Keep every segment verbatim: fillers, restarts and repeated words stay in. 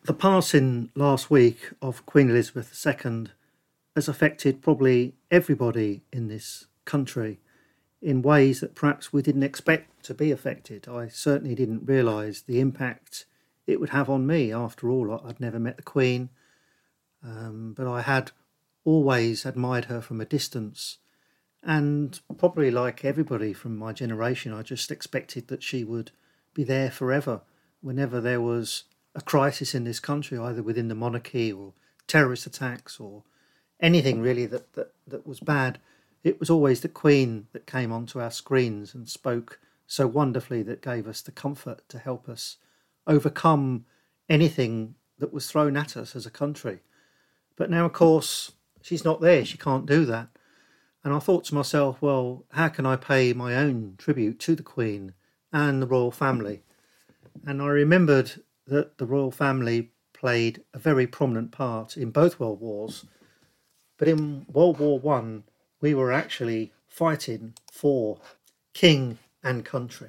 The passing last week of Queen Elizabeth the Second has affected probably everybody in this country in ways that perhaps we didn't expect to be affected. I certainly didn't realise the impact it would have on me. After all, I'd never met the Queen, um, but I had always admired her from a distance. And probably like everybody from my generation, I just expected that she would be there forever whenever there was a crisis in this country, either within the monarchy or terrorist attacks or anything really that, that, that was bad. It was always the Queen that came onto our screens and spoke so wonderfully, that gave us the comfort to help us overcome anything that was thrown at us as a country. But now, of course, she's not there. She can't do that. And I thought to myself, well, how can I pay my own tribute to the Queen and the royal family? And I remembered that the royal family played a very prominent part in both World Wars. But in World War One, we were actually fighting for king and country.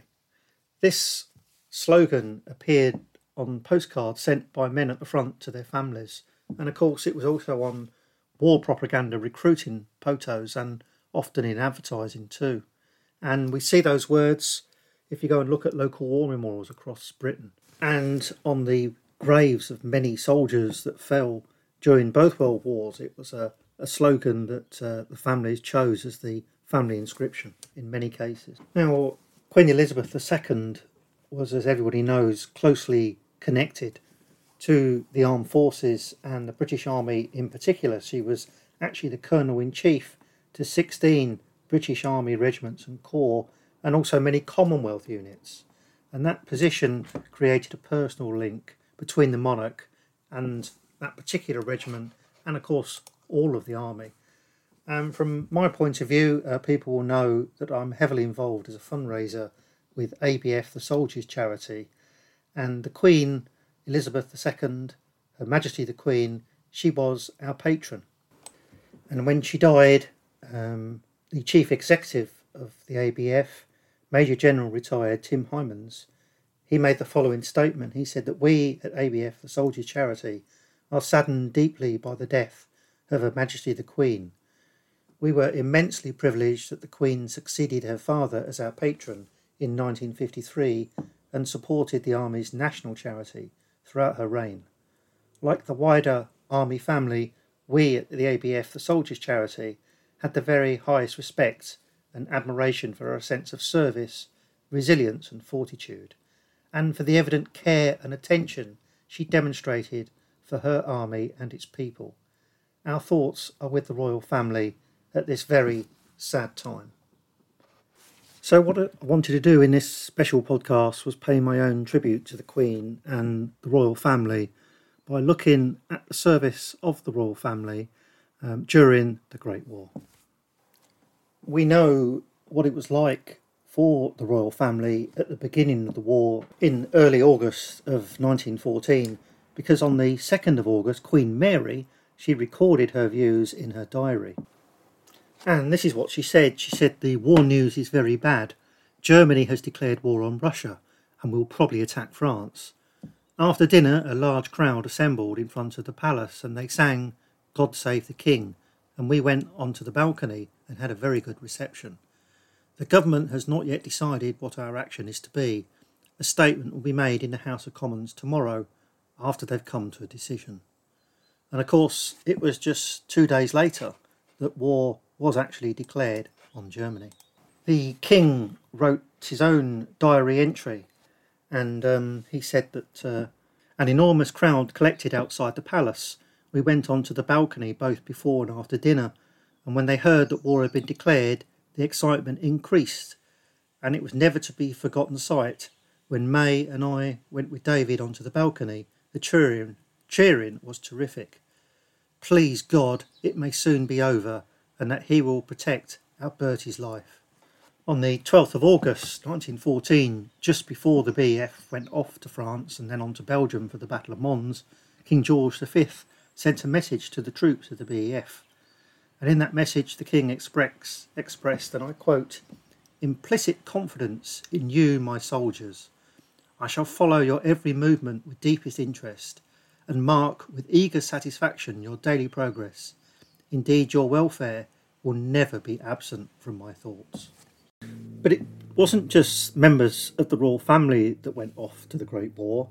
This slogan appeared on postcards sent by men at the front to their families. And of course, it was also on war propaganda recruiting photos and often in advertising too. And we see those words if you go and look at local war memorials across Britain. And on the graves of many soldiers that fell during both World Wars, it was a, a slogan that uh, the families chose as the family inscription in many cases. Now, Queen Elizabeth the Second was, as everybody knows, closely connected to the armed forces and the British Army in particular. She was actually the Colonel-in-Chief to sixteen British Army regiments and corps, and also many Commonwealth units. And that position created a personal link between the monarch and that particular regiment, and of course all of the army. And from my point of view, uh, people will know that I'm heavily involved as a fundraiser with A B F, the Soldiers Charity. And the Queen, Elizabeth the Second, Her Majesty the Queen, she was our patron. And when she died, um, the chief executive of the A B F, Major General retired Tim Hymans, he made the following statement. He said that we at A B F, the Soldiers Charity, are saddened deeply by the death of Her Majesty the Queen. We were immensely privileged that the Queen succeeded her father as our patron in nineteen fifty-three and supported the Army's national charity throughout her reign. Like the wider Army family, we at the A B F, the Soldiers Charity, had the very highest respect and admiration for her sense of service, resilience and fortitude, and for the evident care and attention she demonstrated for her army and its people. Our thoughts are with the royal family at this very sad time. So what I wanted to do in this special podcast was pay my own tribute to the Queen and the royal family by looking at the service of the royal family um, during the Great War. We know what it was like for the royal family at the beginning of the war in early August of nineteen fourteen, because on the second of August, Queen Mary, she recorded her views in her diary. And this is what she said. She said, "The war news is very bad. Germany has declared war on Russia and will probably attack France." After dinner, a large crowd assembled in front of the palace and they sang "God Save the King," and we went onto the balcony and had a very good reception. The government has not yet decided what our action is to be. A statement will be made in the House of Commons tomorrow after they've come to a decision. And of course, it was just two days later that war was actually declared on Germany. The King wrote his own diary entry, and um, he said that uh, an enormous crowd collected outside the palace. We went onto the balcony both before and after dinner, and when they heard that war had been declared, the excitement increased, and it was never to be forgotten sight when May and I went with David onto the balcony. The cheering, cheering was terrific. Please God, it may soon be over, and that he will protect our Bertie's life. On the twelfth of August nineteen fourteen, just before the B E F went off to France and then on to Belgium for the Battle of Mons, King George the Fifth sent a message to the troops of the B E F. And in that message the King express, expressed, and I quote, "Implicit confidence in you, my soldiers. I shall follow your every movement with deepest interest, and mark with eager satisfaction your daily progress. Indeed, your welfare will never be absent from my thoughts. But it wasn't just members of the royal family that went off to the Great War.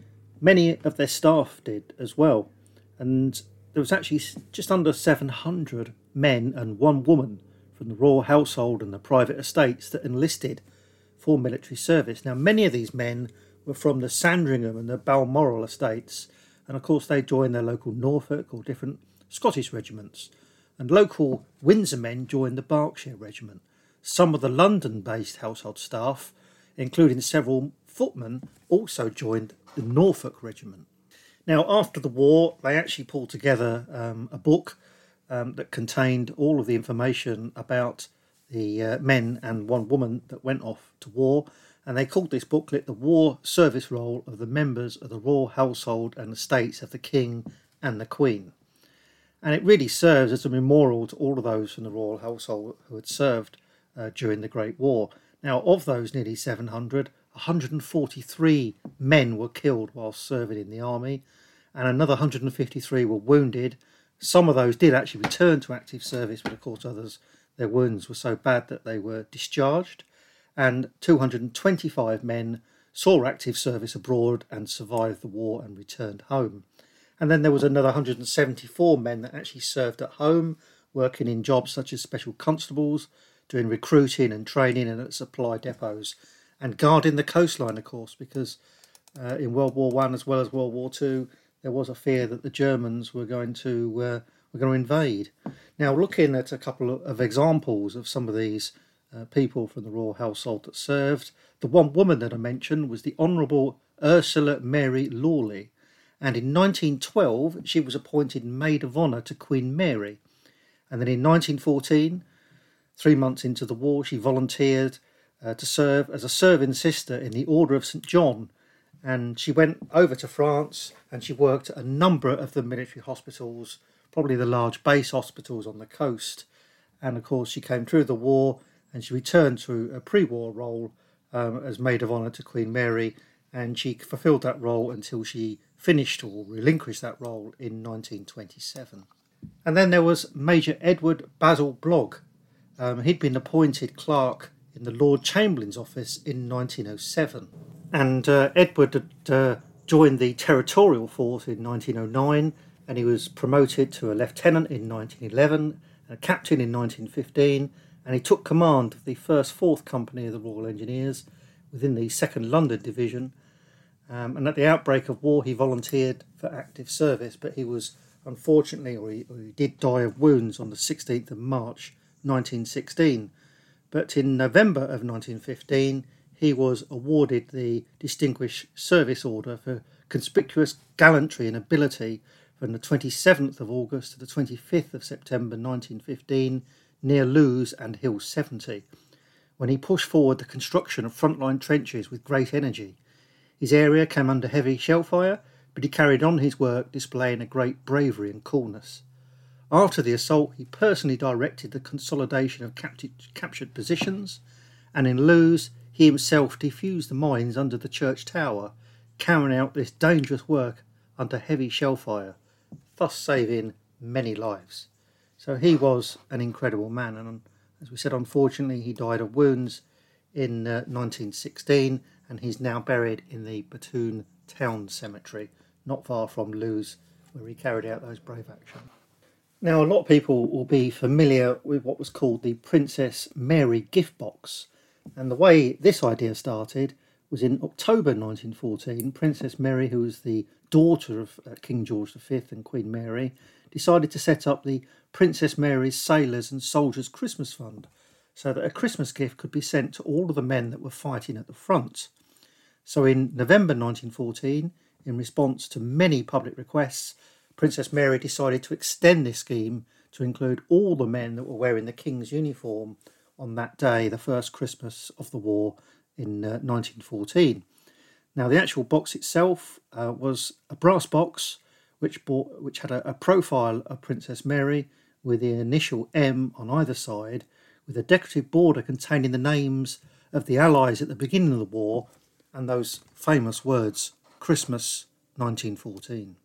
Many of their staff did as well, and there was actually just under seven hundred men and one woman from the royal household and the private estates that enlisted for military service. Now, many of these men were from the Sandringham and the Balmoral estates, and of course they joined their local Norfolk or different Scottish regiments, and local Windsor men joined the Berkshire Regiment. Some of the London-based household staff, including several footmen, also joined the Norfolk Regiment. Now, after the war, they actually pulled together um, a book um, that contained all of the information about the uh, men and one woman that went off to war, and they called this booklet The War Service Roll of the Members of the Royal Household and Estates of the King and the Queen. And it really serves as a memorial to all of those from the royal household who had served uh, during the Great War. Now, of those nearly seven hundred, one hundred forty-three men were killed while serving in the army, and another one hundred fifty-three were wounded. Some of those did actually return to active service, but of course others, their wounds were so bad that they were discharged. And two hundred twenty-five men saw active service abroad and survived the war and returned home. And then there was another one hundred seventy-four men that actually served at home, working in jobs such as special constables, doing recruiting and training and at supply depots, and guarding the coastline, of course, because uh, in World War One as well as World War Two, there was a fear that the Germans were going to uh, were going to invade. Now, looking at a couple of examples of some of these uh, people from the royal household that served, the one woman that I mentioned was the Honourable Ursula Mary Lawley, and in nineteen twelve she was appointed Maid of Honour to Queen Mary, and then in nineteen fourteen, three months into the war, she volunteered uh, to serve as a serving sister in the Order of Saint John, and she went over to France and she worked at a number of the military hospitals, probably the large base hospitals on the coast. And of course she came through the war and she returned to a pre-war role um, as Maid of Honour to Queen Mary, and she fulfilled that role until she finished or relinquished that role in nineteen twenty-seven. And then there was Major Edward Basil Blogg. Um, he'd been appointed clerk in the Lord Chamberlain's office in nineteen oh seven. And uh, Edward had uh, joined the Territorial Force in nineteen oh nine, and he was promoted to a lieutenant in nineteen eleven, a captain in nineteen fifteen, and he took command of the first Fourth Company of the Royal Engineers within the second London Division. Um, and at the outbreak of war, he volunteered for active service, but he was unfortunately, or he, or he did die of wounds on the sixteenth of March nineteen sixteen. But in November of nineteen fifteen, he was awarded the Distinguished Service Order for conspicuous gallantry and ability from the twenty-seventh of August to the twenty-fifth of September nineteen fifteen near Lewes and Hill seventy, when he pushed forward the construction of frontline trenches with great energy. His area came under heavy shell fire, but he carried on his work, displaying a great bravery and coolness. After the assault, he personally directed the consolidation of captured, captured positions, and in Lewes, he himself defused the mines under the church tower, carrying out this dangerous work under heavy shell fire, thus saving many lives. So he was an incredible man, and as we said, unfortunately, he died of wounds in uh, nineteen sixteen, and he's now buried in the Batoon Town Cemetery, not far from Lewes, where he carried out those brave actions. Now, a lot of people will be familiar with what was called the Princess Mary gift box, and the way this idea started was in October nineteen fourteen. Princess Mary, who was the daughter of uh, King George the Fifth and Queen Mary, decided to set up the Princess Mary's Sailors and Soldiers Christmas Fund, so that a Christmas gift could be sent to all of the men that were fighting at the front. So in November nineteen fourteen, in response to many public requests, Princess Mary decided to extend this scheme to include all the men that were wearing the King's uniform on that day, the first Christmas of the war in uh, nineteen fourteen. Now, the actual box itself uh, was a brass box which, bought, which had a, a profile of Princess Mary with the initial M on either side, with a decorative border containing the names of the Allies at the beginning of the war and those famous words, Christmas nineteen fourteen.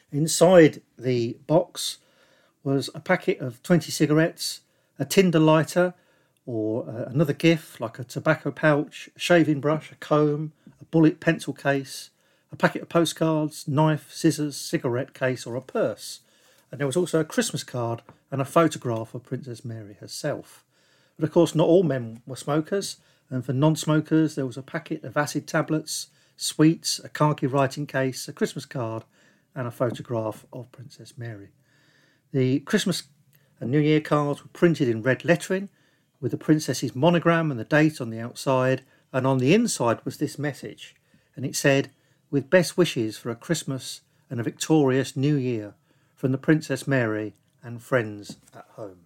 Inside the box was a packet of twenty cigarettes, a tinder lighter, or uh, another gift like a tobacco pouch, a shaving brush, a comb, a bullet pencil case, a packet of postcards, knife, scissors, cigarette case, or a purse. And there was also a Christmas card and a photograph of Princess Mary herself. But of course, not all men were smokers, and for non-smokers there was a packet of acid tablets, sweets, a khaki writing case, a Christmas card, and a photograph of Princess Mary. The Christmas and New Year cards were printed in red lettering, with the princess's monogram and the date on the outside, and on the inside was this message, and it said, "With best wishes for a Christmas and a victorious New Year, from the Princess Mary and friends at home."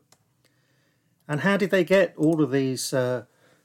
And how did they get all of these uh,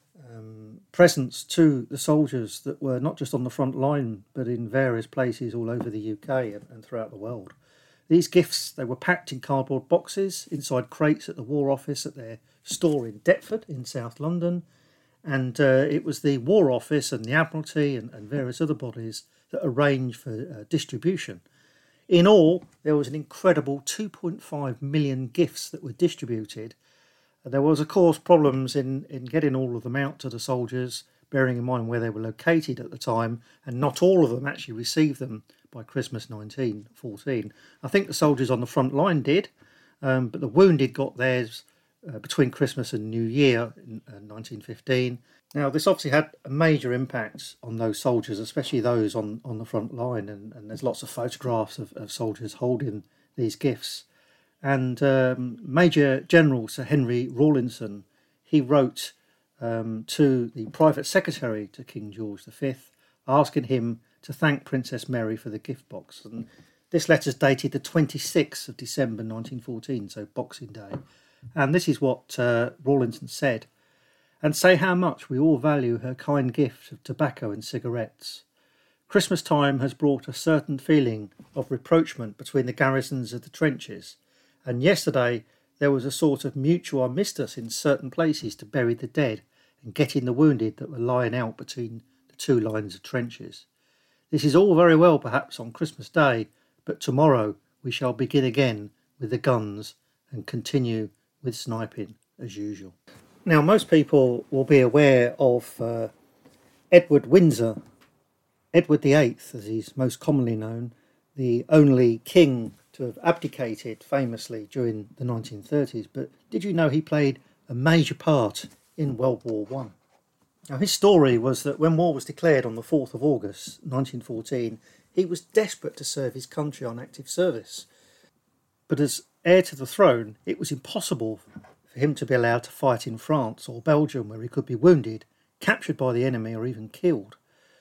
um, presents to the soldiers that were not just on the front line, but in various places all over the U K and, and throughout the world? These gifts, they were packed in cardboard boxes inside crates at the War Office at their store in Deptford in South London. And uh, it was the War Office and the Admiralty and, and various other bodies that arranged for uh, distribution. In all, there was an incredible two point five million gifts that were distributed. There was, of course, problems in, in getting all of them out to the soldiers, bearing in mind where they were located at the time, and not all of them actually received them by Christmas nineteen fourteen. I think the soldiers on the front line did, um, but the wounded got theirs uh, between Christmas and New Year in uh, nineteen fifteen. Now, this obviously had a major impact on those soldiers, especially those on, on the front line, and, and there's lots of photographs of, of soldiers holding these gifts. And um, Major General Sir Henry Rawlinson, he wrote um, to the private secretary to King George the Fifth, asking him to thank Princess Mary for the gift box. And this letter's dated the twenty-sixth of December nineteen fourteen, so Boxing Day. And this is what uh, Rawlinson said: "And say how much we all value her kind gift of tobacco and cigarettes. Christmas time has brought a certain feeling of rapprochement between the garrisons of the trenches, and yesterday there was a sort of mutual armistice in certain places to bury the dead and get in the wounded that were lying out between the two lines of trenches. This is all very well perhaps on Christmas Day, but tomorrow we shall begin again with the guns and continue with sniping as usual." Now, most people will be aware of uh, Edward Windsor, Edward the Eighth, as he's most commonly known, the only king to have abdicated famously during the nineteen thirties. But did you know he played a major part in World War One? Now, his story was that when war was declared on the fourth of August nineteen fourteen, he was desperate to serve his country on active service. But as heir to the throne, it was impossible for him to be allowed to fight in France or Belgium, where he could be wounded, captured by the enemy, or even killed.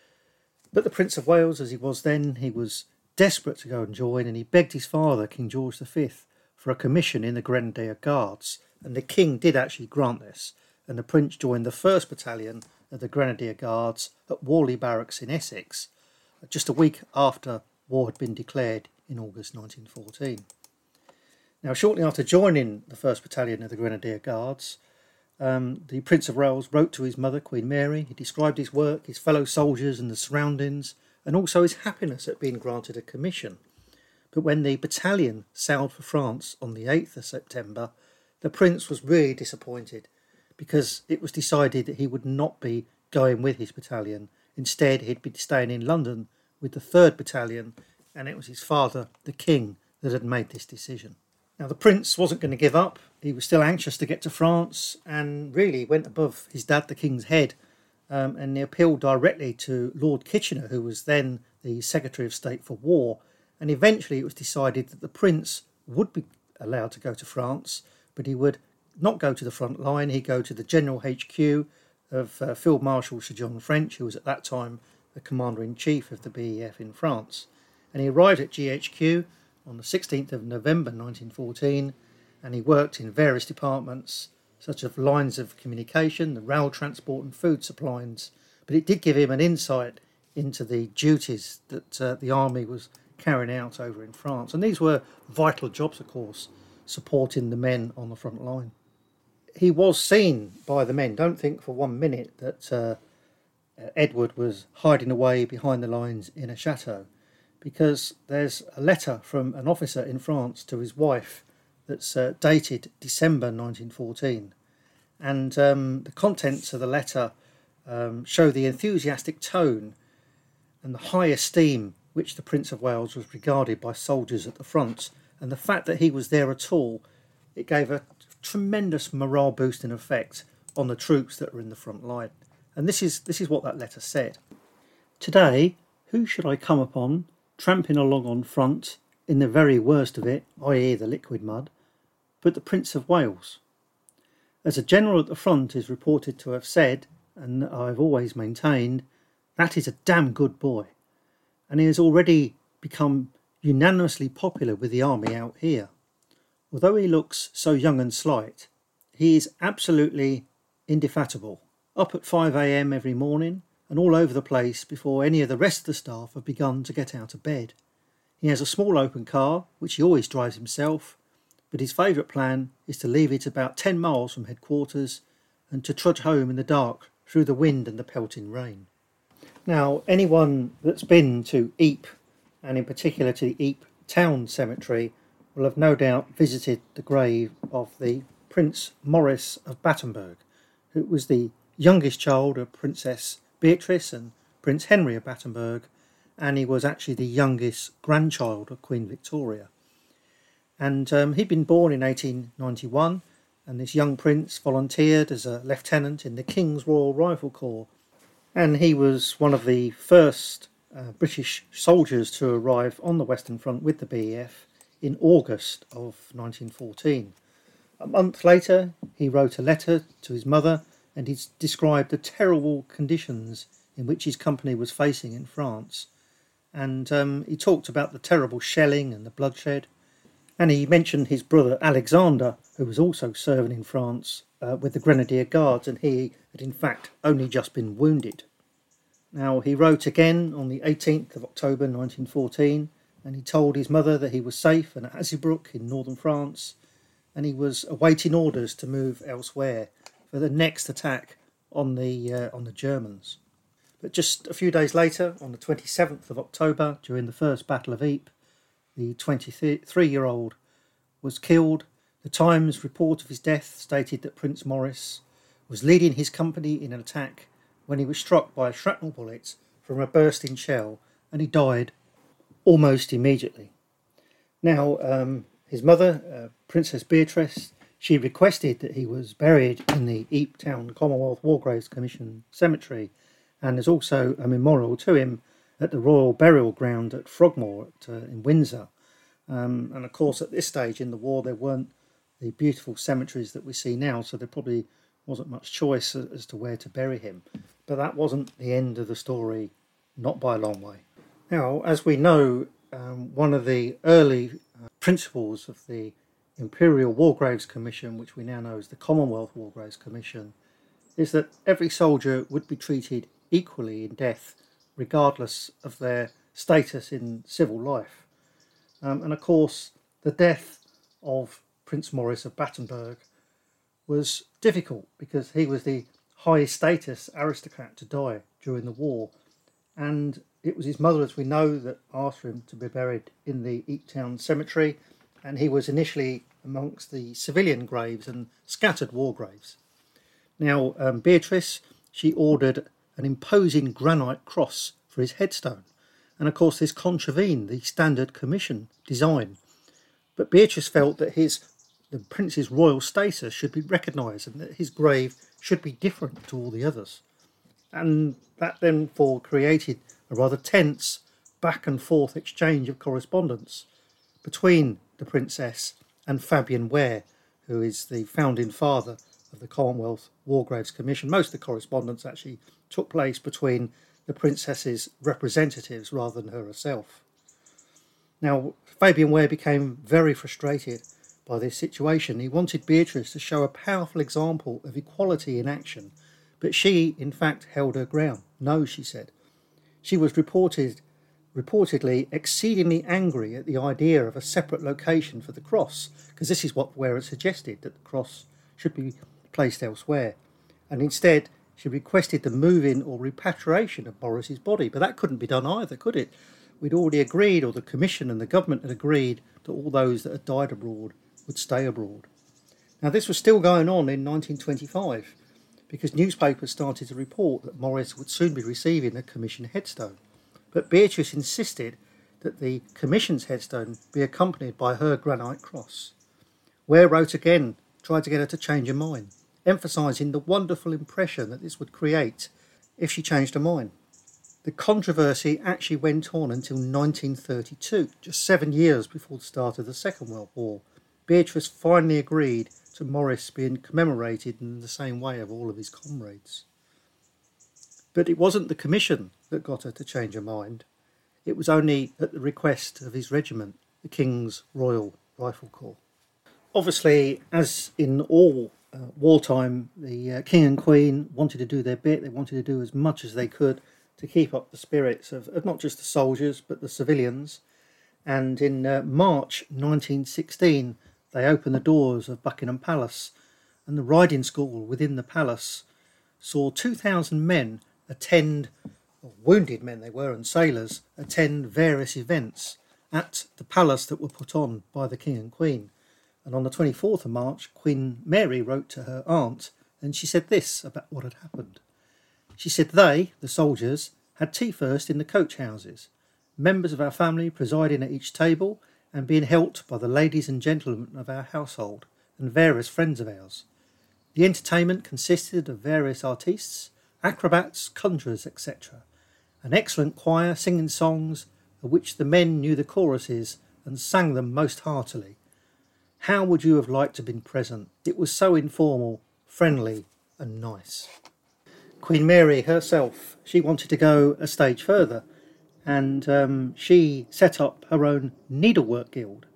But the Prince of Wales, as he was then, he was desperate to go and join, and he begged his father, King George the Fifth, for a commission in the Grenadier Guards. And the king did actually grant this, and the prince joined the first Battalion of the Grenadier Guards at Warley Barracks in Essex, just a week after war had been declared in August nineteen fourteen. Now, shortly after joining the first Battalion of the Grenadier Guards, um, the Prince of Wales wrote to his mother, Queen Mary. He described his work, his fellow soldiers and the surroundings, and also his happiness at being granted a commission. But when the battalion sailed for France on the eighth of September, the prince was really disappointed, because it was decided that he would not be going with his battalion. Instead, he'd be staying in London with the third Battalion, and it was his father, the king, that had made this decision. Now, the prince wasn't going to give up. He was still anxious to get to France, and really went above his dad, the king's head, um, and he appealed directly to Lord Kitchener, who was then the Secretary of State for War. And eventually it was decided that the prince would be allowed to go to France, but he would not go to the front line. He'd go to the General H Q of uh, Field Marshal Sir John French, who was at that time the Commander-in-Chief of the B E F in France. And he arrived at G H Q on the sixteenth of November nineteen fourteen, and he worked in various departments, such as lines of communication, the rail transport and food supplies. But it did give him an insight into the duties that uh, the army was carrying out over in France. And these were vital jobs, of course, supporting the men on the front line. He was seen by the men. Don't think for one minute that uh, Edward was hiding away behind the lines in a chateau, because there's a letter from an officer in France to his wife that's uh, dated December nineteen fourteen. And um, the contents of the letter um, show the enthusiastic tone and the high esteem which the Prince of Wales was regarded by soldiers at the front. And the fact that he was there at all, it gave a tremendous morale boosting effect on the troops that were in the front line. And this is this is what that letter said. Today, who should I come upon tramping along on front in the very worst of it, that is the liquid mud, but the Prince of Wales? As a general at the front is reported to have said, and I've always maintained, that is a damn good boy. And he has already become unanimously popular with the army out here. Although he looks so young and slight, he is absolutely indefatigable, up at five a.m. every morning and all over the place before any of the rest of the staff have begun to get out of bed. He has a small open car, which he always drives himself, but his favourite plan is to leave it about ten miles from headquarters and to trudge home in the dark through the wind and the pelting rain. Now, anyone that's been to Ypres, and in particular to the Ypres Town Cemetery, will have no doubt visited the grave of the Prince Maurice of Battenberg, who was the youngest child of Princess Beatrice and Prince Henry of Battenberg, and he was actually the youngest grandchild of Queen Victoria. And um, he'd been born in eighteen ninety-one, and this young prince volunteered as a lieutenant in the King's Royal Rifle Corps. And he was one of the first uh, British soldiers to arrive on the Western Front with the B E F in August of nineteen fourteen. A month later, he wrote a letter to his mother, and he described the terrible conditions in which his company was facing in France. And um, he talked about the terrible shelling and the bloodshed. And he mentioned his brother Alexander, who was also serving in France uh, with the Grenadier Guards, and he had in fact only just been wounded. Now, he wrote again on the eighteenth of October nineteen fourteen, and he told his mother that he was safe and at Hazebrouck in northern France, and he was awaiting orders to move elsewhere for the next attack on the uh, on the Germans. But just a few days later, on the twenty-seventh of October, during the First Battle of Ypres, the twenty-three-year-old was killed. The Times report of his death stated that Prince Maurice was leading his company in an attack when he was struck by a shrapnel bullet from a bursting shell, and he died almost immediately. Now, um, his mother, uh, Princess Beatrice, she requested that he was buried in the Ypres Town Commonwealth War Graves Commission cemetery, and there's also a memorial to him at the Royal Burial Ground at Frogmore at, uh, in Windsor. Um, and of course, at this stage in the war, there weren't the beautiful cemeteries that we see now, so there probably wasn't much choice as to where to bury him. But that wasn't the end of the story, not by a long way. Now, as we know, um, one of the early uh, principles of the Imperial War Graves Commission, which we now know as the Commonwealth War Graves Commission, is that every soldier would be treated equally in death, regardless of their status in civil life. Um, and of course, the death of Prince Maurice of Battenberg was difficult because he was the highest status aristocrat to die during the war. And it was his mother, as we know, that asked for him to be buried in the Ypres Town Cemetery. And he was initially amongst the civilian graves and scattered war graves. Now, um, Beatrice, she ordered an imposing granite cross for his headstone. And of course, this contravened the standard commission design. But Beatrice felt that his the prince's royal status should be recognised and that his grave should be different to all the others. And that then for created a rather tense back and forth exchange of correspondence between the princess and Fabian Ware, who is the founding father of the Commonwealth War Graves Commission. Most of the correspondence actually took place between the princess's representatives rather than her herself. Now, Fabian Ware became very frustrated by this situation. He wanted Beatrice to show a powerful example of equality in action, but she, in fact, held her ground. No, she said. She was reported, reportedly exceedingly angry at the idea of a separate location for the cross, because this is what Ware had suggested, that the cross should be placed elsewhere. And instead, she requested the moving or repatriation of Maurice's body, but that couldn't be done either, could it? we'd already agreed, or the Commission and the government had agreed, that all those that had died abroad would stay abroad. Now, this was still going on in nineteen twenty-five, because newspapers started to report that Maurice would soon be receiving a Commission headstone. But Beatrice insisted that the Commission's headstone be accompanied by her granite cross. Ware wrote again, tried to get her to change her mind, emphasising the wonderful impression that this would create if she changed her mind. The controversy actually went on until nineteen thirty-two, just seven years before the start of the Second World War. Beatrice finally agreed to Maurice being commemorated in the same way of all of his comrades. But it wasn't the Commission that got her to change her mind. It was only at the request of his regiment, the King's Royal Rifle Corps. Obviously, as in all uh, wartime, the uh, King and Queen wanted to do their bit. They wanted to do as much as they could to keep up the spirits of, of not just the soldiers, but the civilians. And in uh, March nineteen sixteen, they opened the doors of Buckingham Palace, and the riding school within the palace saw two thousand men attend, or wounded men they were, and sailors, attend various events at the palace that were put on by the King and Queen. And on the twenty-fourth of March, Queen Mary wrote to her aunt, and she said this about what had happened. She said they, the soldiers, had tea first in the coach houses, members of our family presiding at each table and being helped by the ladies and gentlemen of our household and various friends of ours. The entertainment consisted of various artistes, acrobats, conjurers, et cetera. An excellent choir singing songs of which the men knew the choruses and sang them most heartily. How would you have liked to have been present? It was so informal, friendly and nice. Queen Mary herself, she wanted to go a stage further, and um, she set up her own needlework guild.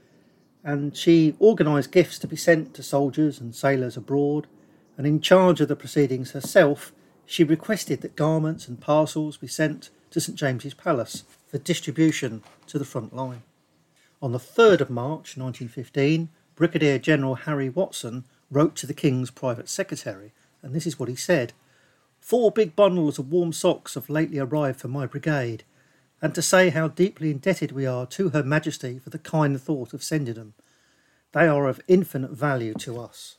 And she organised gifts to be sent to soldiers and sailors abroad, and in charge of the proceedings herself, she requested that garments and parcels be sent to St James's Palace for distribution to the front line. On the third of March nineteen fifteen, Brigadier General Harry Watson wrote to the King's private secretary, and this is what he said: "Four big bundles of warm socks have lately arrived for my brigade, and to say how deeply indebted we are to Her Majesty for the kind thought of sending them. They are of infinite value to us."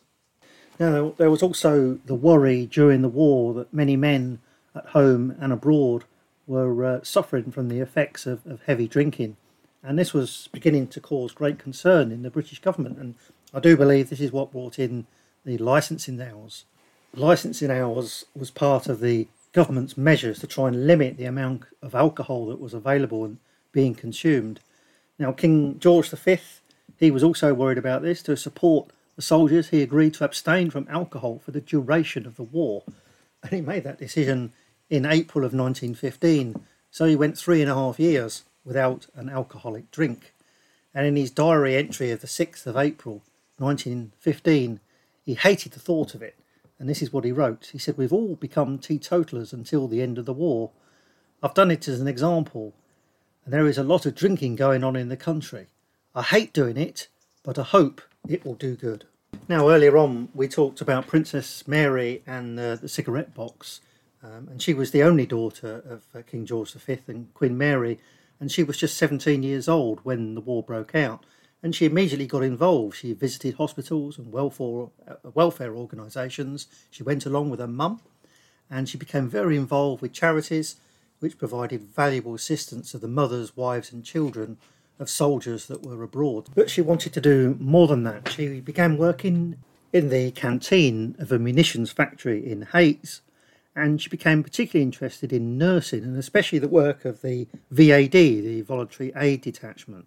Now, there was also the worry during the war that many men at home and abroad were uh, suffering from the effects of, of heavy drinking. And this was beginning to cause great concern in the British government. And I do believe this is what brought in the licensing hours. Licensing hours was part of the government's measures to try and limit the amount of alcohol that was available and being consumed. Now, King George the Fifth, he was also worried about this. To support the soldiers, he agreed to abstain from alcohol for the duration of the war. And he made that decision in April of nineteen fifteen. So he went three and a half years without an alcoholic drink. And in his diary entry of the sixth of April nineteen fifteen, he hated the thought of it. And this is what he wrote. He said, "We've all become teetotalers until the end of the war. I've done it as an example, and there is a lot of drinking going on in the country. I hate doing it, but I hope it will do good." Now, earlier on, we talked about Princess Mary and uh, the cigarette box, um, and she was the only daughter of uh, King George the Fifth and Queen Mary, and she was just seventeen years old when the war broke out. And she immediately got involved. She visited hospitals and welfare, uh, welfare organisations. She went along with her mum, and she became very involved with charities which provided valuable assistance to the mothers, wives and children of soldiers that were abroad. But she wanted to do more than that. She began working in the canteen of a munitions factory in Hayes, and she became particularly interested in nursing, and especially the work of the V A D, the Voluntary Aid Detachment.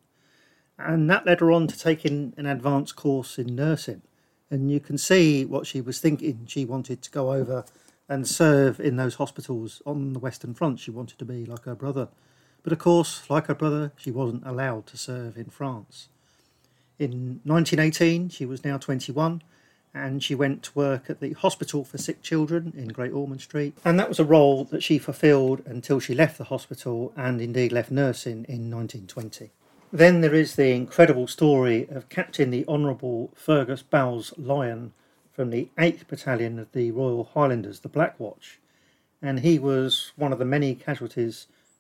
And that led her on to taking an advanced course in nursing. And you can see what she was thinking. She wanted to go over and serve in those hospitals on the Western Front. She wanted to be like her brother. But of course, like her brother, she wasn't allowed to serve in France. In nineteen eighteen, she was now twenty-one, and she went to work at the Hospital for Sick Children in Great Ormond Street. And that was a role that she fulfilled until she left the hospital and indeed left nursing in nineteen twenty. Then there is the incredible story of Captain the Honourable Fergus Bowles-Lyon from the eighth Battalion of the Royal Highlanders, the Black Watch. And he was one of the many casualties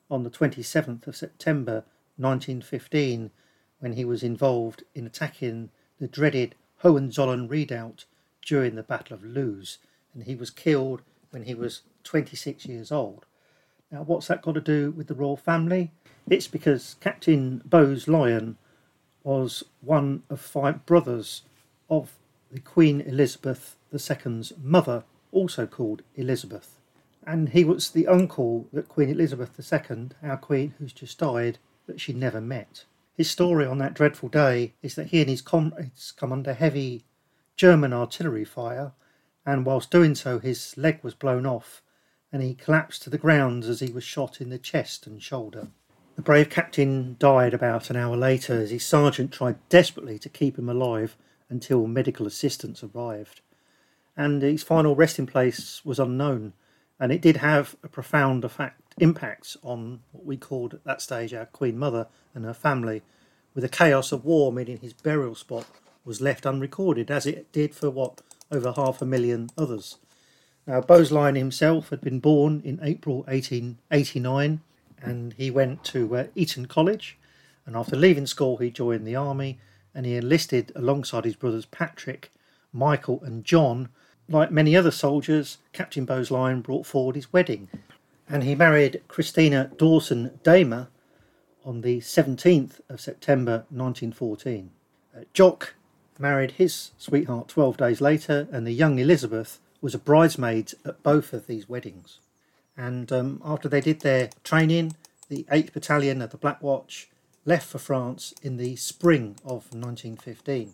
on the twenty-seventh of September nineteen fifteen, when he was involved in attacking the dreaded Hohenzollern redoubt during the Battle of Loos, and he was killed when he was twenty-six years old. Now, what's that got to do with the royal family? It's because Captain Bowes-Lyon was one of five brothers of the Queen Elizabeth the Second's mother, also called Elizabeth. And he was the uncle that Queen Elizabeth the Second, our queen who's just died, that she never met. His story on that dreadful day is that he and his comrades come under heavy German artillery fire, and whilst doing so his leg was blown off and he collapsed to the ground as he was shot in the chest and shoulder. The brave captain died about an hour later as his sergeant tried desperately to keep him alive until medical assistance arrived. And his final resting place was unknown, and it did have a profound effect, impact on what we called at that stage our Queen Mother and her family, with the chaos of war meaning his burial spot was left unrecorded, as it did for what, over half a million others. Now, Bowes-Lyon himself had been born in April eighteen eighty-nine, and he went to uh, Eton College, and after leaving school he joined the army, and he enlisted alongside his brothers Patrick, Michael and John. Like many other soldiers, Captain Bowes-Lyon brought forward his wedding, and he married Christina Dawson Damer on the seventeenth of September nineteen fourteen. Uh, Jock married his sweetheart twelve days later, and the young Elizabeth was a bridesmaid at both of these weddings. And um, after they did their training, the eighth Battalion of the Black Watch left for France in the spring of nineteen fifteen.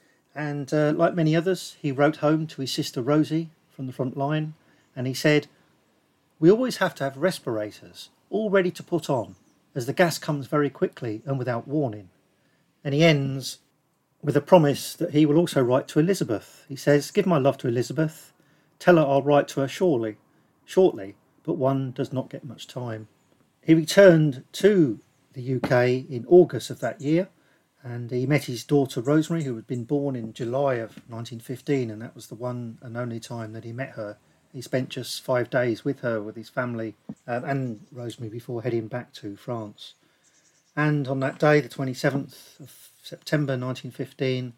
And uh, like many others, he wrote home to his sister Rosie from the front line, and he said, "We always have to have respirators, all ready to put on, as the gas comes very quickly and without warning." And he ends with a promise that he will also write to Elizabeth. He says, "Give my love to Elizabeth. Tell her I'll write to her shortly, shortly, but one does not get much time." He returned to the U K in August of that year, and he met his daughter Rosemary, who had been born in July of nineteen fifteen, and that was the one and only time that he met her. He spent just five days with her, with his family, um, and Rosemary before heading back to France. And on that day, the twenty-seventh of September nineteen fifteen,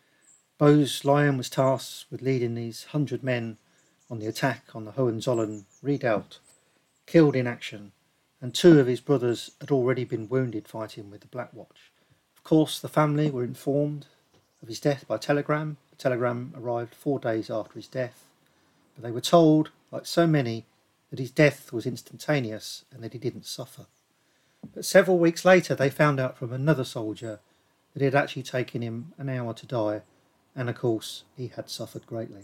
Bowes-Lyon was tasked with leading these hundred men on the attack on the Hohenzollern redoubt, killed in action, and two of his brothers had already been wounded fighting with the Black Watch. Of course, the family were informed of his death by telegram. The telegram arrived four days after his death, but they were told, like so many, that his death was instantaneous and that he didn't suffer. But several weeks later, they found out from another soldier that it had actually taken him an hour to die, and of course, he had suffered greatly.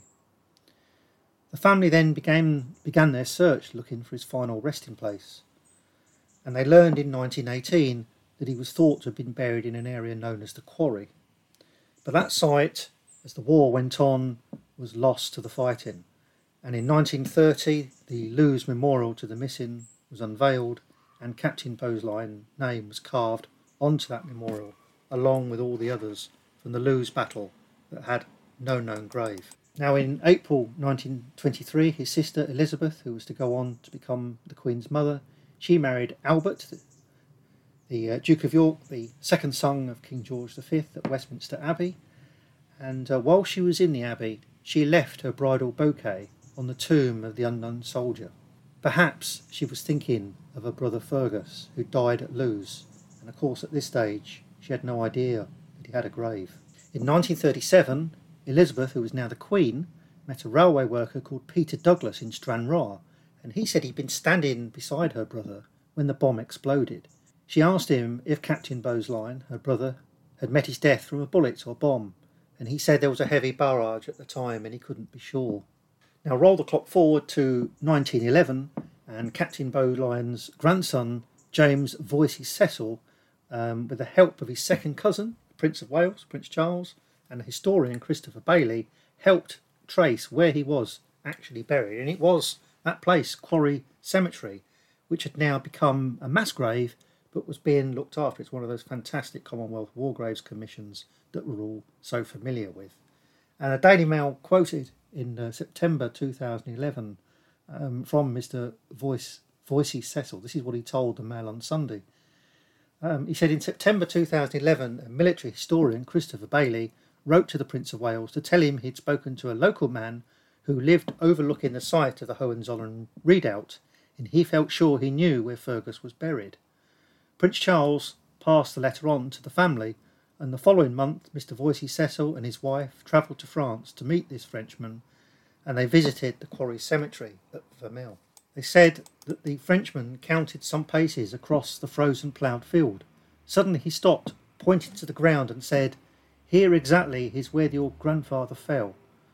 The family then began, began their search looking for his final resting place, and they learned in nineteen eighteen that he was thought to have been buried in an area known as the Quarry. But that site, as the war went on, was lost to the fighting, and in nineteen thirty the Loos Memorial to the Missing was unveiled, and Captain Bowes-Lyon's name was carved onto that memorial, along with all the others from the Loos battle that had no known grave. Now, in April nineteen twenty-three, his sister Elizabeth, who was to go on to become the Queen's mother, she married Albert, the, the uh, Duke of York, the second son of King George the Fifth at Westminster Abbey. And uh, while she was in the Abbey, she left her bridal bouquet on the tomb of the unknown soldier. Perhaps she was thinking of her brother Fergus, who died at Loos, and of course at this stage she had no idea that he had a grave. In nineteen thirty-seven, Elizabeth, who was now the Queen, met a railway worker called Peter Douglas in Stranraer, and he said he'd been standing beside her brother when the bomb exploded. She asked him if Captain Bowes-Lyon, her brother, had met his death from a bullet or bomb, and he said there was a heavy barrage at the time and he couldn't be sure. Now roll the clock forward to nineteen eleven, and Captain Bowes-Lyon's grandson, James Voices Cecil, um, with the help of his second cousin, Prince of Wales, Prince Charles, and the historian Christopher Bailey, helped trace where he was actually buried. And it was that place, Quarry Cemetery, which had now become a mass grave, but was being looked after. It's one of those fantastic Commonwealth War Graves commissions that we're all so familiar with. And the Daily Mail quoted in uh, September two thousand eleven um, from Mister Voice Voysey Cecil. This is what he told the Mail on Sunday. Um, he said in September two thousand eleven, a military historian, Christopher Bailey, wrote to the Prince of Wales to tell him he'd spoken to a local man who lived overlooking the site of the Hohenzollern redoubt, and he felt sure he knew where Fergus was buried. Prince Charles passed the letter on to the family, and the following month Mister Voysey Cecil and his wife travelled to France to meet this Frenchman, and they visited the Quarry Cemetery at Vermelles. They said that the Frenchman counted some paces across the frozen ploughed field. Suddenly he stopped, pointed to the ground and said, "Here exactly is where your grandfather fell."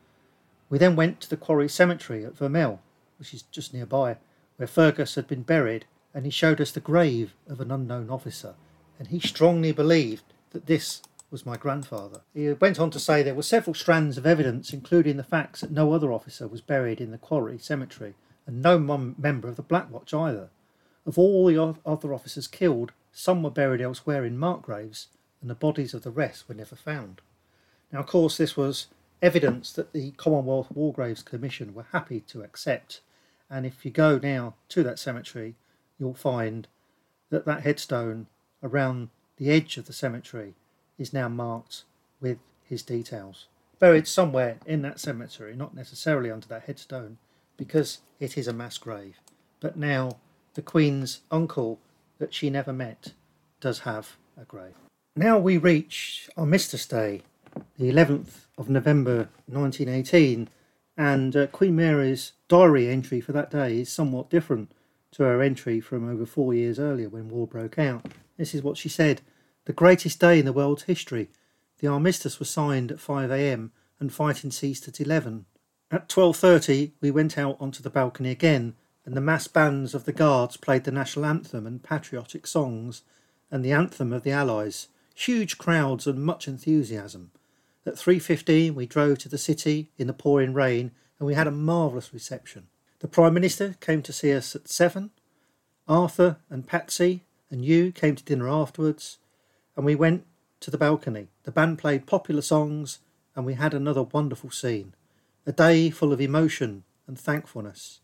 We then went to the Quarry Cemetery at Vermelles, which is just nearby, where Fergus had been buried, and he showed us the grave of an unknown officer, and he strongly believed that this was my grandfather. He went on to say there were several strands of evidence, including the facts that no other officer was buried in the Quarry Cemetery, and no mem- member of the Black Watch either. Of all the o- other officers killed, some were buried elsewhere in mark graves, and the bodies of the rest were never found. Now, of course, this was evidence that the Commonwealth War Graves Commission were happy to accept, and if you go now to that cemetery, you'll find that that headstone around the edge of the cemetery is now marked with his details. Buried somewhere in that cemetery, not necessarily under that headstone, because it is a mass grave. But now the Queen's uncle that she never met does have a grave. Now we reach Armistice Day, the eleventh of November nineteen eighteen, and uh, Queen Mary's diary entry for that day is somewhat different to her entry from over four years earlier when war broke out. This is what she said: "The greatest day in the world's history. The armistice was signed at five a.m. and fighting ceased at eleven. At twelve thirty we went out onto the balcony again, and the mass bands of the Guards played the national anthem and patriotic songs and the anthem of the Allies. Huge crowds and much enthusiasm. At three fifteen we drove to the city in the pouring rain, and we had a marvellous reception. The Prime Minister came to see us at seven. Arthur and Patsy and you came to dinner afterwards, and we went to the balcony. The band played popular songs, and we had another wonderful scene. A day full of emotion and thankfulness,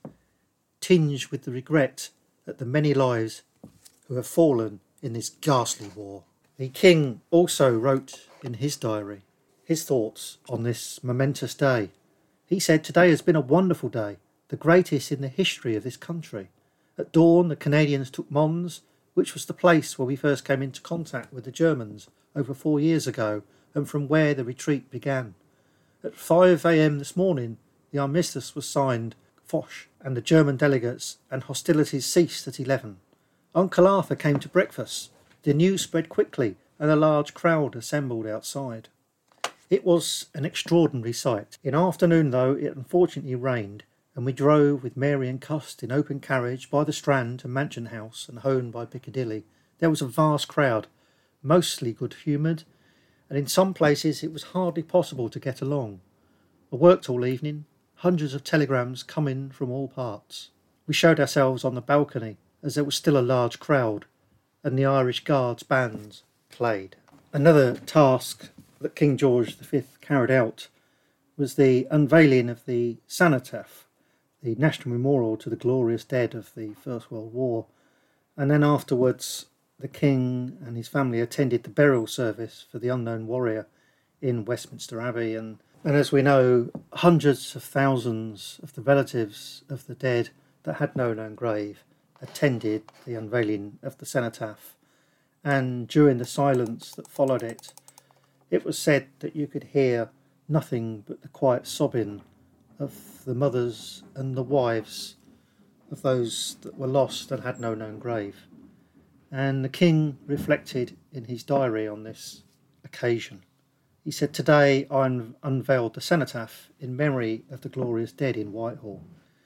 tinged with the regret at the many lives who have fallen in this ghastly war." The King also wrote in his diary his thoughts on this momentous day. He said, "Today has been a wonderful day, the greatest in the history of this country. At dawn, the Canadians took Mons, which was the place where we first came into contact with the Germans over four years ago, and from where the retreat began. At five a.m. this morning, the armistice was signed, Foch, and the German delegates, and hostilities ceased at eleven. Uncle Arthur came to breakfast. The news spread quickly, and a large crowd assembled outside. It was an extraordinary sight. In afternoon, though, it unfortunately rained, and we drove with Mary and Cust in open carriage by the Strand to Mansion House and home by Piccadilly. There was a vast crowd, mostly good-humoured, and in some places it was hardly possible to get along. I worked all evening, hundreds of telegrams coming from all parts. We showed ourselves on the balcony, as there was still a large crowd, and the Irish Guards bands played." Another task that King George the Fifth carried out was the unveiling of the cenotaph, the national memorial to the glorious dead of the First World War, and then afterwards the King and his family attended the burial service for the unknown warrior in Westminster Abbey, and, and as we know, hundreds of thousands of the relatives of the dead that had no known grave attended the unveiling of the cenotaph, and during the silence that followed it, it was said that you could hear nothing but the quiet sobbing of the mothers and the wives of those that were lost and had no known grave. And the King reflected in his diary on this occasion. He said, "Today I un- unveiled the cenotaph in memory of the glorious dead in Whitehall,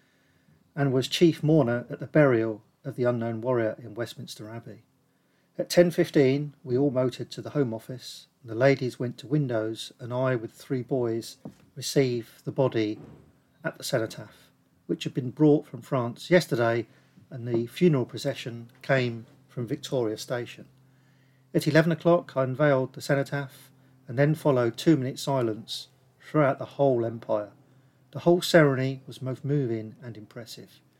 and was chief mourner at the burial of the unknown warrior in Westminster Abbey. At ten fifteen we all motored to the Home Office, and the ladies went to windows, and I, with three boys, received the body at the cenotaph, which had been brought from France yesterday, and the funeral procession came from Victoria Station. At eleven o'clock I unveiled the cenotaph, and then followed two minutes silence throughout the whole empire. The whole ceremony was most moving and impressive.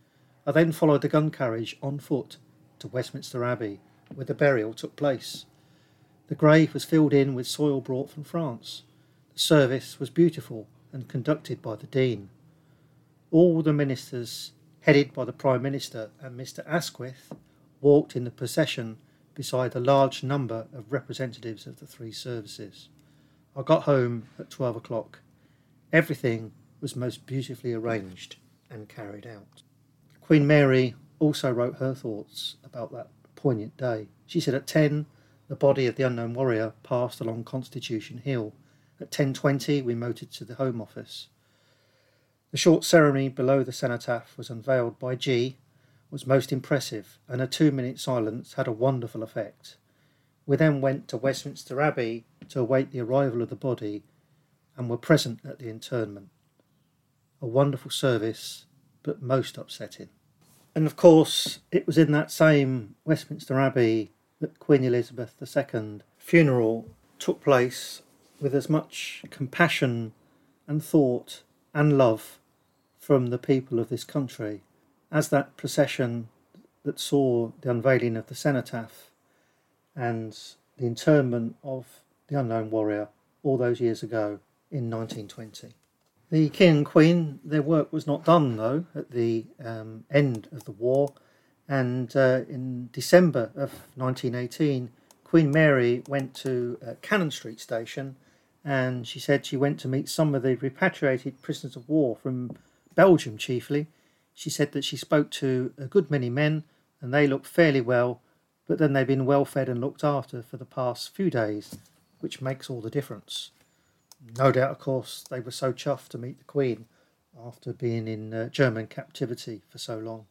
I then followed the gun carriage on foot to Westminster Abbey, where the burial took place. The grave was filled in with soil brought from France. The service was beautiful and conducted by the Dean. All the ministers, headed by the Prime Minister and Mister Asquith, walked in the procession beside a large number of representatives of the three services. I got home at twelve o'clock. Everything was most beautifully arranged and carried out. Queen Mary also wrote her thoughts about that poignant day. She said at ten, the body of the unknown warrior passed along Constitution Hill. At ten twenty, we motored to the Home Office. The short ceremony below the cenotaph was unveiled by G, was most impressive, and a two-minute silence had a wonderful effect. We then went to Westminster Abbey to await the arrival of the body and were present at the interment. A wonderful service, but most upsetting. And of course, it was in that same Westminster Abbey that Queen Elizabeth the Second's funeral took place with as much compassion and thought and love from the people of this country as that procession that saw the unveiling of the cenotaph and the interment of the unknown warrior all those years ago in nineteen twenty. The King and Queen, their work was not done though at the um, end of the war, and uh, in December of nineteen eighteen Queen Mary went to uh, Cannon Street Station, and she said she went to meet some of the repatriated prisoners of war from Belgium chiefly. She said that she spoke to a good many men and they looked fairly well, but then they've been well fed and looked after for the past few days, which makes all the difference. No doubt, of course, they were so chuffed to meet the Queen after being in uh, German captivity for so long.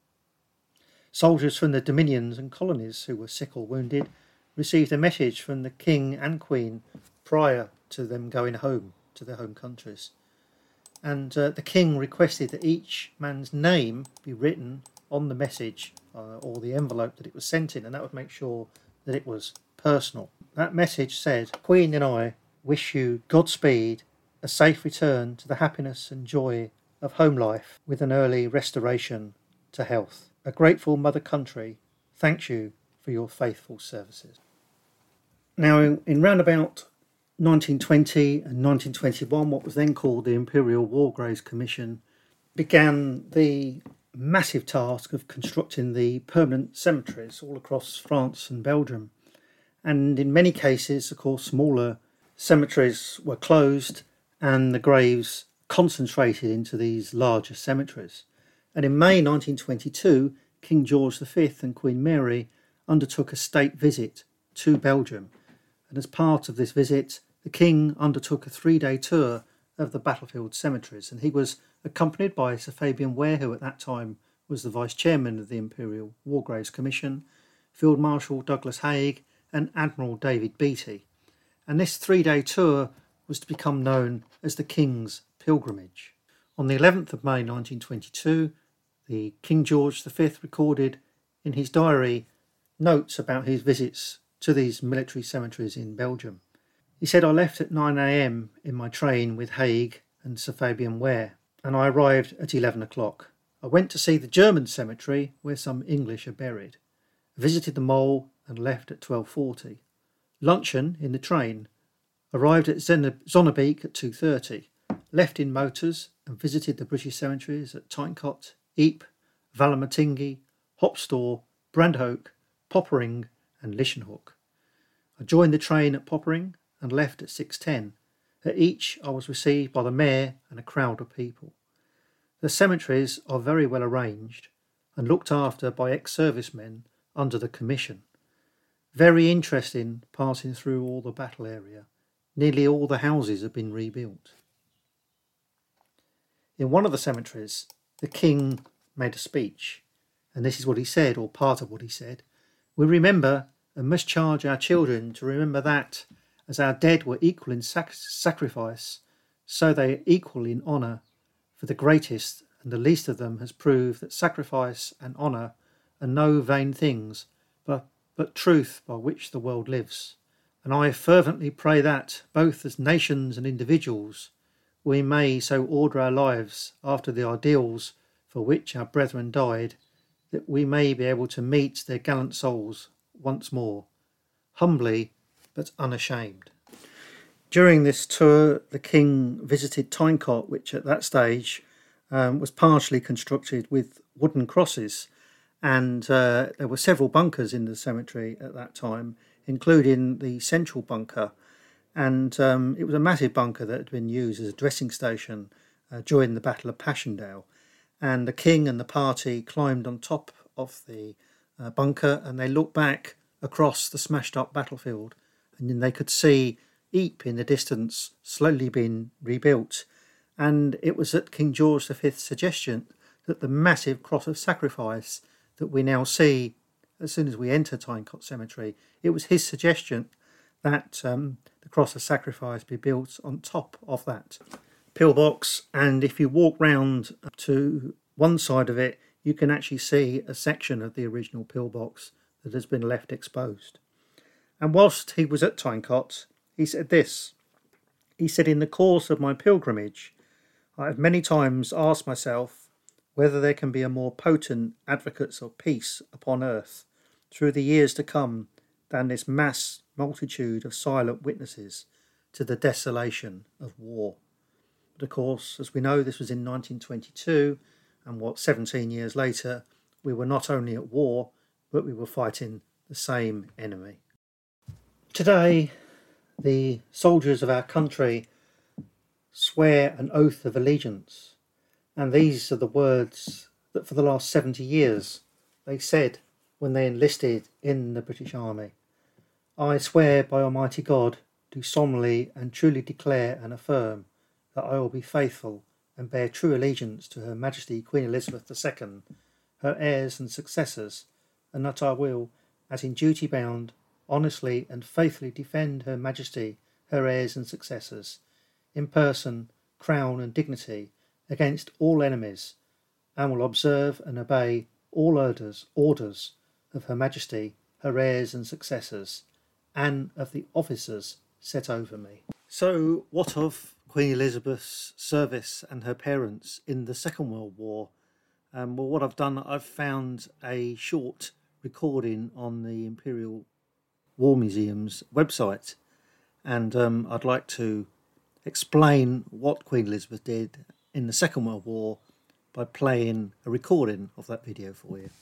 Soldiers from the dominions and colonies who were sick or wounded received a message from the King and Queen prior to them going home to their home countries. And uh, the King requested that each man's name be written on the message uh, or the envelope that it was sent in, and that would make sure that it was personal. That message said, "Queen and I wish you Godspeed, a safe return to the happiness and joy of home life with an early restoration to health. A grateful mother country thanks you for your faithful services." Now, in, in roundabout nineteen twenty and nineteen twenty-one, what was then called the Imperial War Graves Commission began the massive task of constructing the permanent cemeteries all across France and Belgium. And in many cases, of course, smaller cemeteries were closed and the graves concentrated into these larger cemeteries. And in May nineteen twenty-two, King George the Fifth and Queen Mary undertook a state visit to Belgium. And as part of this visit, the King undertook a three-day tour of the battlefield cemeteries, and he was accompanied by Sir Fabian Ware, who at that time was the Vice Chairman of the Imperial War Graves Commission, Field Marshal Douglas Haig, and Admiral David Beatty. And this three-day tour was to become known as the King's Pilgrimage. On the eleventh of May nineteen twenty-two, the King George the Fifth recorded in his diary notes about his visits to these military cemeteries in Belgium. He said, "I left at nine a.m. in my train with Haig and Sir Fabian Ware, and I arrived at eleven o'clock. I went to see the German cemetery where some English are buried, visited the mole and left at twelve forty. Luncheon in the train, arrived at Zonnebeek at two thirty, left in motors and visited the British cemeteries at Tynecott, Ypres, Valamatingi, Hopstore, Brandhoek, Poppering and Lischenhoek. I joined the train at Poppering and left at six ten. At each I was received by the mayor and a crowd of people. The cemeteries are very well arranged and looked after by ex-servicemen under the commission. Very interesting passing through all the battle area. Nearly all the houses have been rebuilt." In one of the cemeteries, the King made a speech, and this is what he said, or part of what he said. "We remember and must charge our children to remember that, as our dead were equal in sac- sacrifice, so they are equal in honour, for the greatest and the least of them has proved that sacrifice and honour are no vain things, but, but truth by which the world lives. And I fervently pray that, both as nations and individuals, we may so order our lives after the ideals for which our brethren died, that we may be able to meet their gallant souls once more, humbly but unashamed. During this tour, the King visited Tynecott, which at that stage um, was partially constructed with wooden crosses, and uh, there were several bunkers in the cemetery at that time, including the central bunker, and um, it was a massive bunker that had been used as a dressing station uh, during the Battle of Passchendaele. And the King and the party climbed on top of the uh, bunker, and they looked back across the smashed up battlefield, and then they could see Ypres in the distance slowly being rebuilt. And it was at King George the Fifth's suggestion that the massive cross of sacrifice that we now see as soon as we enter Tynecott Cemetery, it was his suggestion that um, the cross of sacrifice be built on top of that pillbox. And if you walk round to one side of it, you can actually see a section of the original pillbox that has been left exposed. And whilst he was at Tynecott, he said this. He said, "In the course of my pilgrimage, I have many times asked myself whether there can be a more potent advocates of peace upon earth through the years to come than this mass multitude of silent witnesses to the desolation of war." But of course, as we know, this was in nineteen twenty-two, and what, seventeen years later, we were not only at war, but we were fighting the same enemy. Today, the soldiers of our country swear an oath of allegiance, and these are the words that for the last seventy years they said when they enlisted in the British Army. "I swear by Almighty God, do solemnly and truly declare and affirm that I will be faithful and bear true allegiance to Her Majesty Queen Elizabeth the Second, her heirs and successors, and that I will, as in duty bound, honestly and faithfully defend Her Majesty, her heirs and successors, in person, crown and dignity, against all enemies, and will observe and obey all orders, orders of Her Majesty, her heirs and successors, and of the officers set over me." So, what of Queen Elizabeth's service and her parents in the Second World War? Um, well, what I've done, I've found a short recording on the Imperial War Museum's website, and um, I'd like to explain what Queen Elizabeth did in the Second World War by playing a recording of that video for you.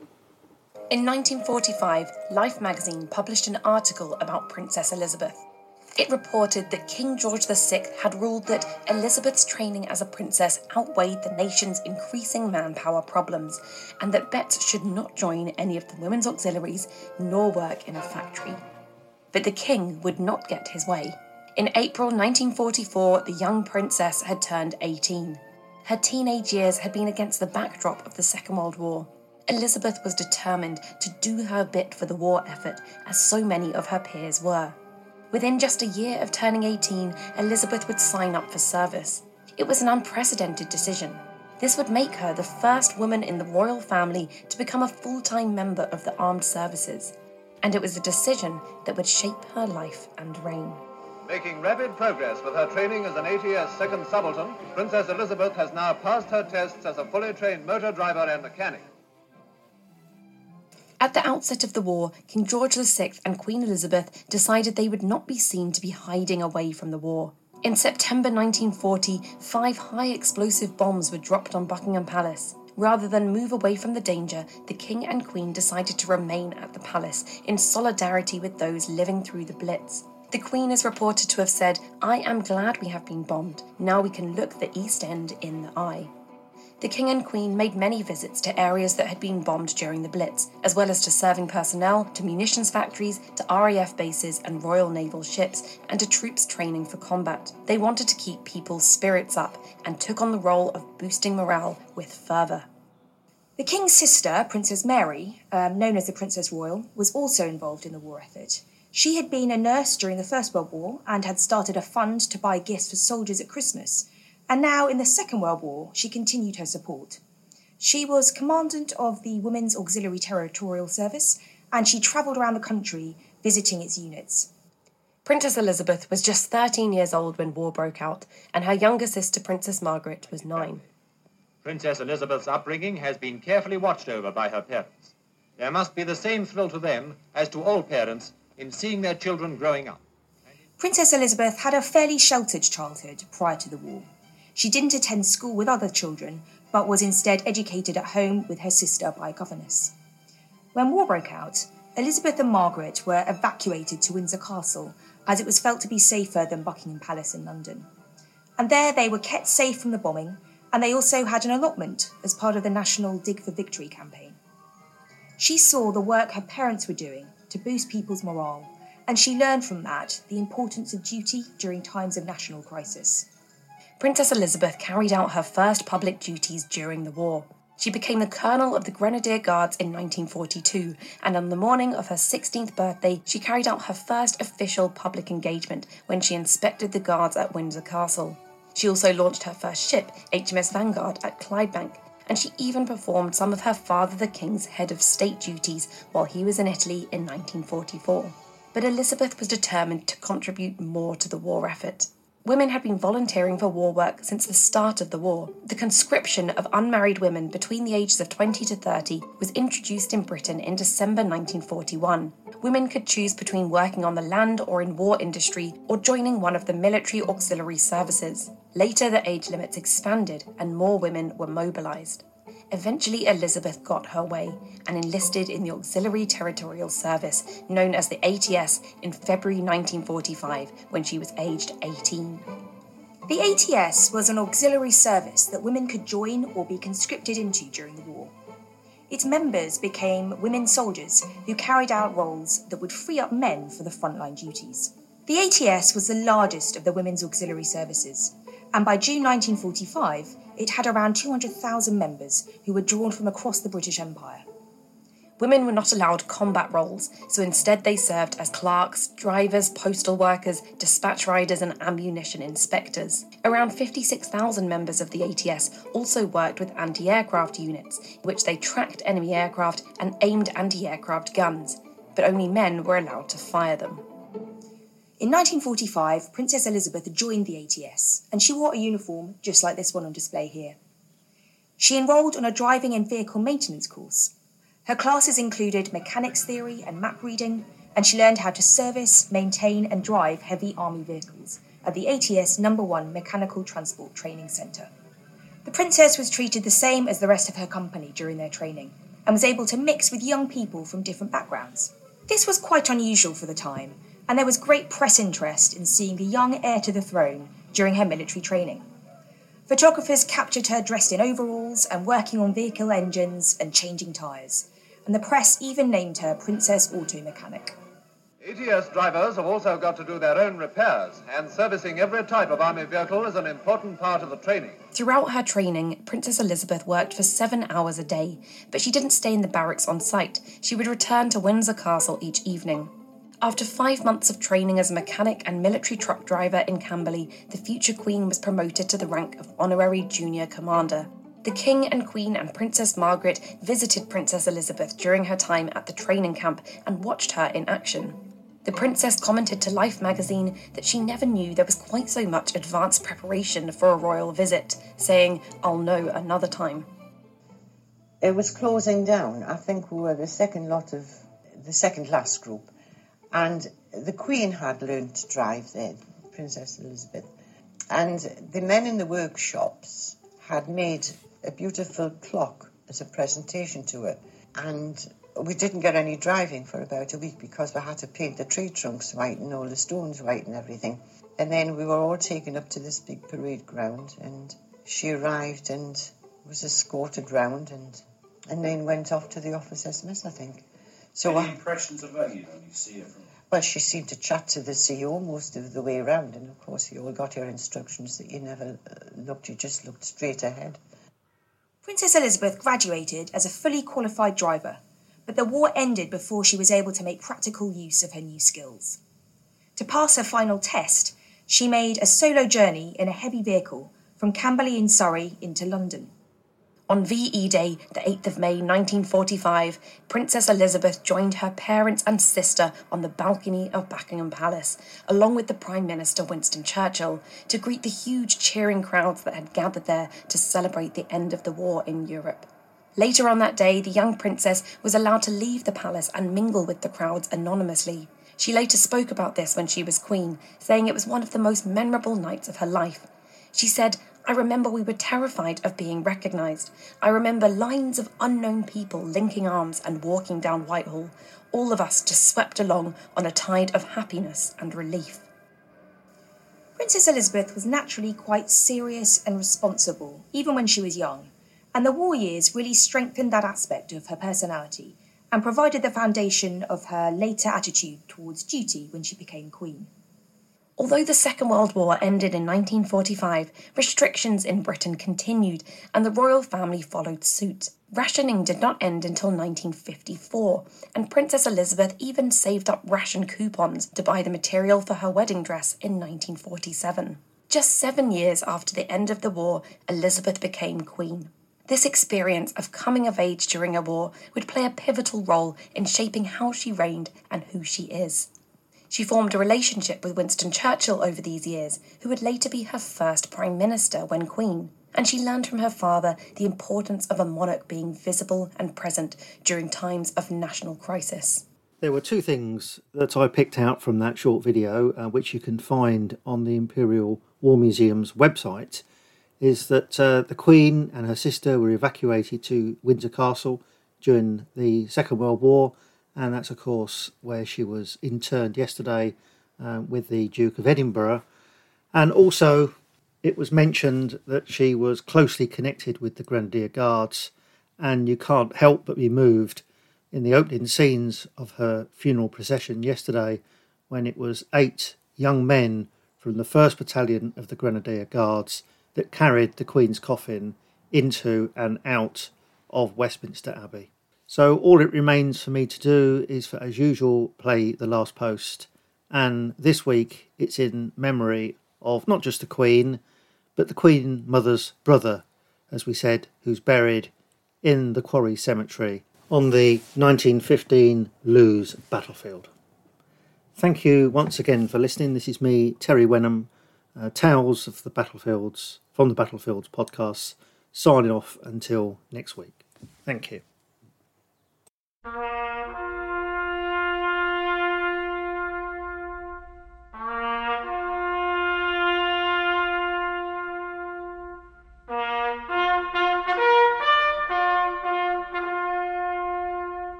In nineteen forty-five, Life magazine published an article about Princess Elizabeth. It reported that King George the Sixth had ruled that Elizabeth's training as a princess outweighed the nation's increasing manpower problems, and that Bette should not join any of the women's auxiliaries nor work in a factory. But the king would not get his way. In April nineteen forty-four, the young princess had turned eighteen. Her teenage years had been against the backdrop of the Second World War. Elizabeth was determined to do her bit for the war effort, as so many of her peers were. Within just a year of turning eighteen, Elizabeth would sign up for service. It was an unprecedented decision. This would make her the first woman in the royal family to become a full-time member of the armed services. And it was a decision that would shape her life and reign. Making rapid progress with her training as an A T S second subaltern, Princess Elizabeth has now passed her tests as a fully trained motor driver and mechanic. At the outset of the war, King George the Sixth and Queen Elizabeth decided they would not be seen to be hiding away from the war. In September nineteen forty, five high-explosive bombs were dropped on Buckingham Palace. Rather than move away from the danger, the King and Queen decided to remain at the palace in solidarity with those living through the Blitz. The Queen is reported to have said, "I am glad we have been bombed. Now we can look the East End in the eye." The King and Queen made many visits to areas that had been bombed during the Blitz, as well as to serving personnel, to munitions factories, to R A F bases and Royal Naval ships, and to troops training for combat. They wanted to keep people's spirits up and took on the role of boosting morale with fervour. The King's sister, Princess Mary, um, known as the Princess Royal, was also involved in the war effort. She had been a nurse during the First World War and had started a fund to buy gifts for soldiers at Christmas. And now, in the Second World War, she continued her support. She was commandant of the Women's Auxiliary Territorial Service, and she travelled around the country visiting its units. Princess Elizabeth was just thirteen years old when war broke out, and her younger sister, Princess Margaret, was nine. Princess Elizabeth's upbringing has been carefully watched over by her parents. There must be the same thrill to them as to all parents in seeing their children growing up. Princess Elizabeth had a fairly sheltered childhood prior to the war. She didn't attend school with other children, but was instead educated at home with her sister by a governess. When war broke out, Elizabeth and Margaret were evacuated to Windsor Castle, as it was felt to be safer than Buckingham Palace in London. And there they were kept safe from the bombing, and they also had an allotment as part of the national Dig for Victory campaign. She saw the work her parents were doing to boost people's morale, and she learned from that the importance of duty during times of national crisis. Princess Elizabeth carried out her first public duties during the war. She became the Colonel of the Grenadier Guards in nineteen forty-two, and on the morning of her sixteenth birthday, she carried out her first official public engagement when she inspected the guards at Windsor Castle. She also launched her first ship, H M S Vanguard, at Clydebank, and she even performed some of her father the King's head of state duties while he was in Italy in nineteen forty-four. But Elizabeth was determined to contribute more to the war effort. Women had been volunteering for war work since the start of the war. The conscription of unmarried women between the ages of twenty to thirty was introduced in Britain in December nineteen forty-one. Women could choose between working on the land or in war industry or joining one of the military auxiliary services. Later, the age limits expanded and more women were mobilised. Eventually, Elizabeth got her way and enlisted in the Auxiliary Territorial Service, known as the A T S, in February nineteen forty-five, when she was aged eighteen. The A T S was an auxiliary service that women could join or be conscripted into during the war. Its members became women soldiers who carried out roles that would free up men for the frontline duties. The A T S was the largest of the women's auxiliary services, and by June nineteen forty-five, it had around two hundred thousand members who were drawn from across the British Empire. Women were not allowed combat roles, so instead they served as clerks, drivers, postal workers, dispatch riders and ammunition inspectors. Around fifty-six thousand members of the A T S also worked with anti-aircraft units, in which they tracked enemy aircraft and aimed anti-aircraft guns, but only men were allowed to fire them. In nineteen forty-five, Princess Elizabeth joined the A T S, and she wore a uniform just like this one on display here. She enrolled on a driving and vehicle maintenance course. Her classes included mechanics theory and map reading, and she learned how to service, maintain and drive heavy army vehicles at the A T S number one Mechanical Transport Training Centre. The Princess was treated the same as the rest of her company during their training, and was able to mix with young people from different backgrounds. This was quite unusual for the time, and there was great press interest in seeing the young heir to the throne during her military training. Photographers captured her dressed in overalls and working on vehicle engines and changing tyres, and the press even named her Princess Auto Mechanic. A T S drivers have also got to do their own repairs, and servicing every type of army vehicle is an important part of the training. Throughout her training, Princess Elizabeth worked for seven hours a day, but she didn't stay in the barracks on site. She would return to Windsor Castle each evening. After five months of training as a mechanic and military truck driver in Camberley, the future Queen was promoted to the rank of Honorary Junior Commander. The King and Queen and Princess Margaret visited Princess Elizabeth during her time at the training camp and watched her in action. The Princess commented to Life magazine that she never knew there was quite so much advanced preparation for a royal visit, saying, "I'll know another time." It was closing down. I think we were the second lot of, the second last group. And the Queen had learned to drive then, Princess Elizabeth. And the men in the workshops had made a beautiful clock as a presentation to her. And we didn't get any driving for about a week because we had to paint the tree trunks white and all the stones white and everything. And then we were all taken up to this big parade ground, and she arrived and was escorted round and, and then went off to the officers' mess, I think. So Any I, impressions of her, you know, you see her from... Well, she seemed to chat to the C E O most of the way around, and of course you all got your instructions that you never uh, looked, you just looked straight ahead. Princess Elizabeth graduated as a fully qualified driver, but the war ended before she was able to make practical use of her new skills. To pass her final test, she made a solo journey in a heavy vehicle from Camberley in Surrey into London. On V E Day, the eighth of May nineteen forty-five, Princess Elizabeth joined her parents and sister on the balcony of Buckingham Palace, along with the Prime Minister Winston Churchill, to greet the huge cheering crowds that had gathered there to celebrate the end of the war in Europe. Later on that day, the young princess was allowed to leave the palace and mingle with the crowds anonymously. She later spoke about this when she was queen, saying it was one of the most memorable nights of her life. She said, "I remember we were terrified of being recognised. I remember lines of unknown people linking arms and walking down Whitehall, all of us just swept along on a tide of happiness and relief." Princess Elizabeth was naturally quite serious and responsible, even when she was young, and the war years really strengthened that aspect of her personality and provided the foundation of her later attitude towards duty when she became queen. Although the Second World War ended in nineteen forty-five, restrictions in Britain continued and the royal family followed suit. Rationing did not end until nineteen fifty-four, and Princess Elizabeth even saved up ration coupons to buy the material for her wedding dress in nineteen forty-seven. Just seven years after the end of the war, Elizabeth became queen. This experience of coming of age during a war would play a pivotal role in shaping how she reigned and who she is. She formed a relationship with Winston Churchill over these years, who would later be her first Prime Minister when Queen, and she learned from her father the importance of a monarch being visible and present during times of national crisis. There were two things that I picked out from that short video, uh, which you can find on the Imperial War Museum's website, is that uh, the Queen and her sister were evacuated to Windsor Castle during the Second World War, and that's, of course, where she was interned yesterday uh, with the Duke of Edinburgh. And also, it was mentioned that she was closely connected with the Grenadier Guards, and you can't help but be moved in the opening scenes of her funeral procession yesterday, when it was eight young men from the first Battalion of the Grenadier Guards that carried the Queen's coffin into and out of Westminster Abbey. So all it remains for me to do is, for as usual, play The Last Post. And this week it's in memory of not just the Queen, but the Queen Mother's brother, as we said, who's buried in the Quarry Cemetery on the nineteen fifteen Lewes battlefield. Thank you once again for listening. This is me, Terry Wenham, uh, Tales of the Battlefields, from the Battlefields podcast, signing off until next week. Thank you. Thank you.